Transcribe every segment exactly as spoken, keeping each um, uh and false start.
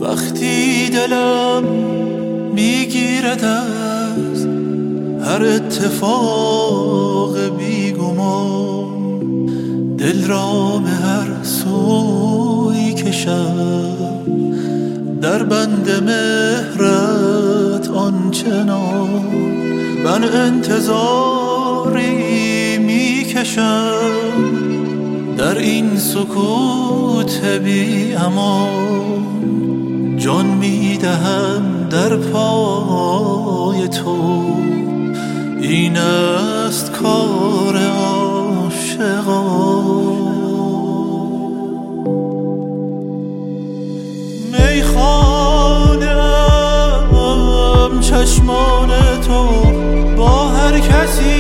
وقتی دلم میگیرد از هر اتفاق بیگمان، دل را به هر سوی کشم در بند مهرت آنچنان. من انتظاری میکشم در این سکوت بی امان، جان میدهم در پای تو، این است کار عاشقان. میخوانم چشمان تو با هر کسی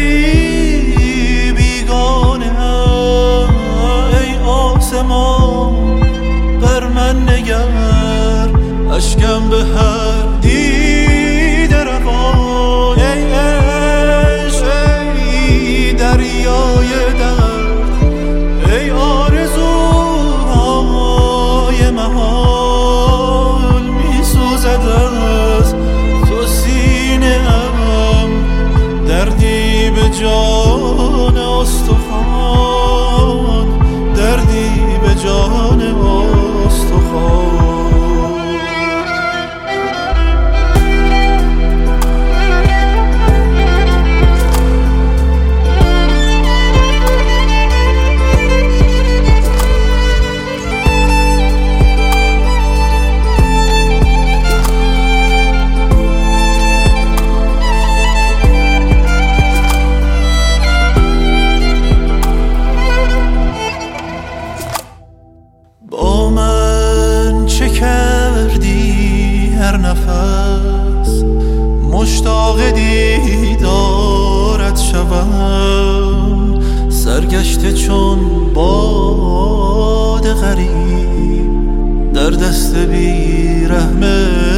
بیگانه، ای آسمان بر من نگر، اشکم به هر دیده روان. ای عشق ای دریای درد، ای آرزوهای محال، میسوزد از تو سینه ام، دردی به جان استخوان، دردی به جان استخوان. با من چه کردی هر نفس، مشتاق دیدارت شوم، سرگشته چون باد غریب در دست بی رحمه